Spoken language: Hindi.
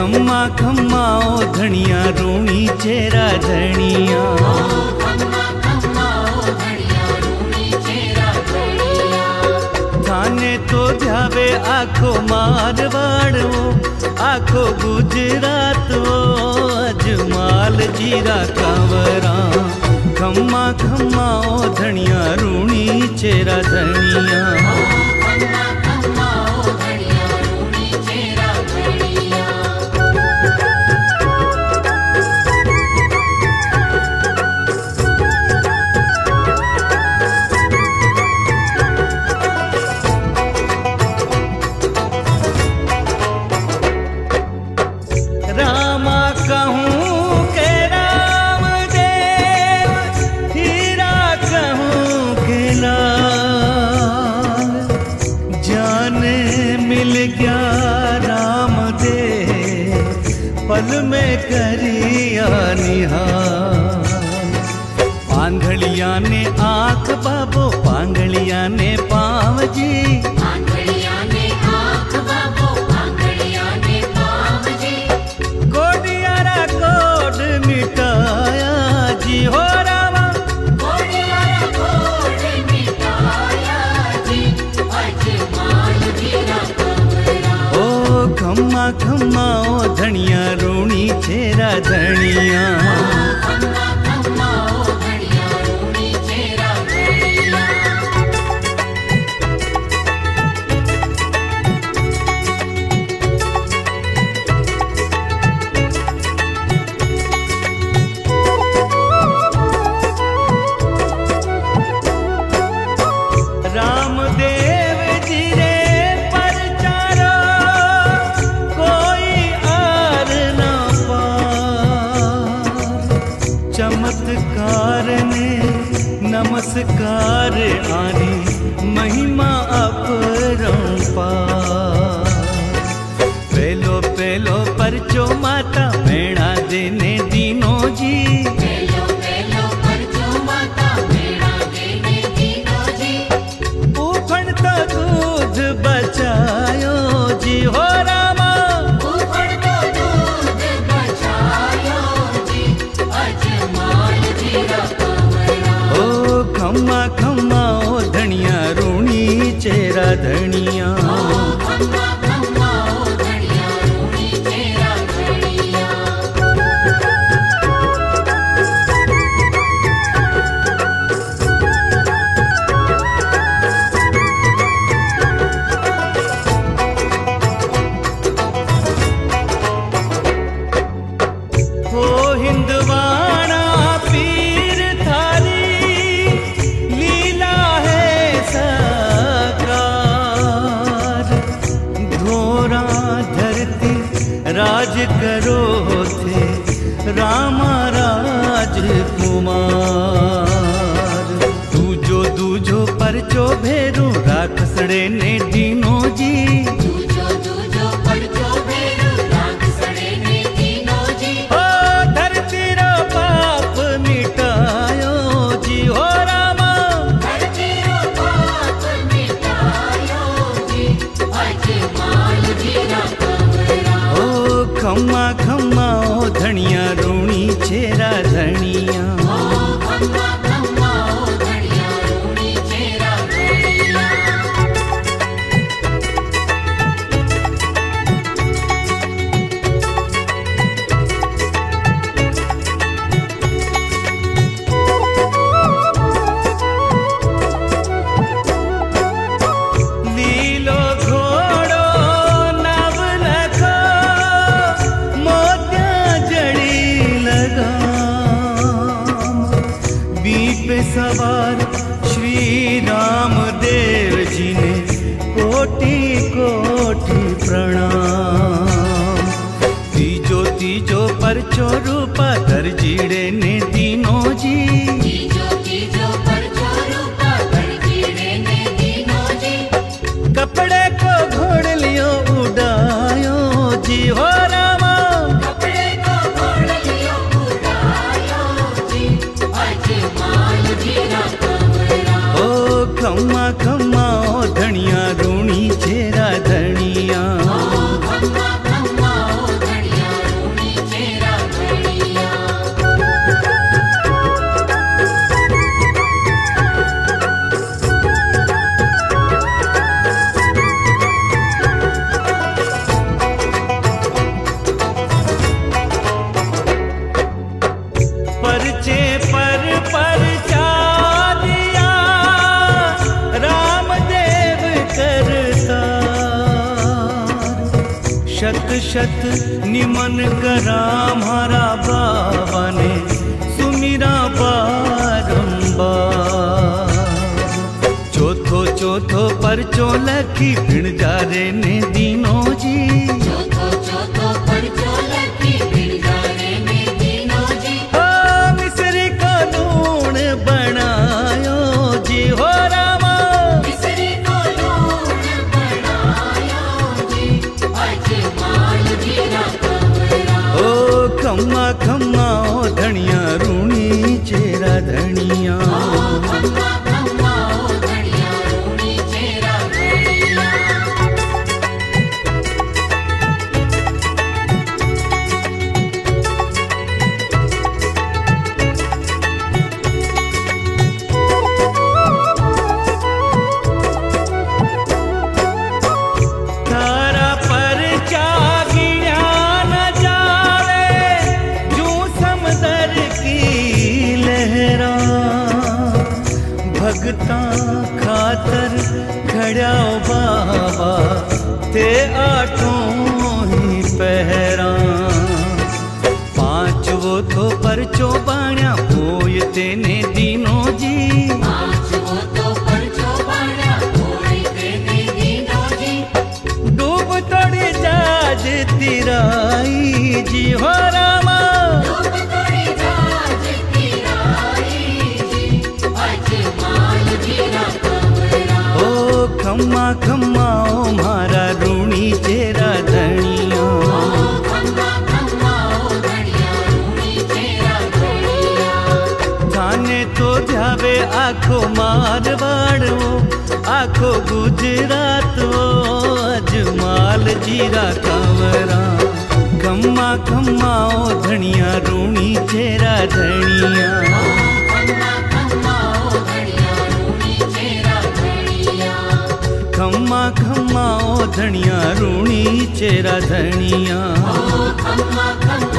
खम्मा खम्मा ओ धनिया रूणी चेरा धनिया। थाने तो ध्यावे आखो मारवाड़ आखो गुजरात अजमाल जीरा कावरा। खम्मा खम्मा ओ धनिया रूणी चेरा धनिया। रामा कहूँ के राम देव, हीरा कहूँ के लाल। जाने मिल गया राम देव, पल में करिया निहाल। पांगड़िया ने आँख बाबो, पांगड़िया ने पाँव जी। हो रामा ओ खम्मा खम्मा ओ धनिया रूणी चेरा धनिया। रामदेव जी रे परचारो, कोई आर न पार। चमत्कार ने नमस्कार आनी, महिमा अपरंपार। पेलो पेलो परचो माता मेणा देने दीनो जी। दूध बचायो जी हो रामा। ओ खम्मा खम्मा ओ धनिया रूणी चेरा धनिया। हिंदवाणा पीर थारी लीला है साकार। धोरा धरती राज करो थे रामा राजकुमार। दूजो दूजो परचो भेरू राखसड़े ने दीनो जी। खम्मा खम्मा ओ धनिया रूणी चेरा धनिया। लीलो घोड़ो नव लखो, मोतिया जड़ी लगाम। बीप सवार श्री राम देव जी ने कोटि कोटि प्रणाम। तीजो तीजो परचो रूपा दर्जीड़े ने दीनो जी। कपड़े को घोड़ लियो उड़ायो जी हो रामा। ओ खम्मा खम्मा ओ धनिया रूणी चेरा धनिया। शत निमन करा म्हारा बाबा ने सुमिरा बारंबार। चौथो चौथो परचो लखी पिण जा रे ने दीनो जी। चौथो चौथो परचो लखी पिण जा रे ने दीनो जी। मिसरी को लूण बनायो जी हो रामा। मिसरी को लूण बनायो जी। अजमाल जीरा कवरा। ओ खम्मा खम्मा ओ धनिया रूणी चेरा धनिया। खम्मा खम्मा ओ धनिया रूणी चेरा धनिया। तारा पर जागिया न जावे यूं समंदर की लहरा। भगता खातर खड़ा बाबा ते आठों ही पहरा। पांच वो तो परचो बाण्या होय तेने दीनो जी। पांच वो तो परचो बाण्या होय तेने दीनो जी। डूब तोड़ी जाज तिराई जी हो रामा। डूब तोड़ी जाज तिराई जी। अजमाल जीरा कवरा। ओ खम्मा खम्मा ओ म्हारा रूणी चेरा धनिया। खम्मा खम्मा ओ धनिया रूणी चेरा धनिया। थाने तो जावे आखो मारवाड़ वो आखो गुजरात वो अजमाल जीरा कावरा। खम्मा खम्मा ओ धनिया रूणी चेरा धनिया। खम्मा खम्मा ओ धनिया रूणी चेरा धनिया। खम्मा खम्मा ओ धनिया रूणी चेरा धनिया। खम्मा खम्मा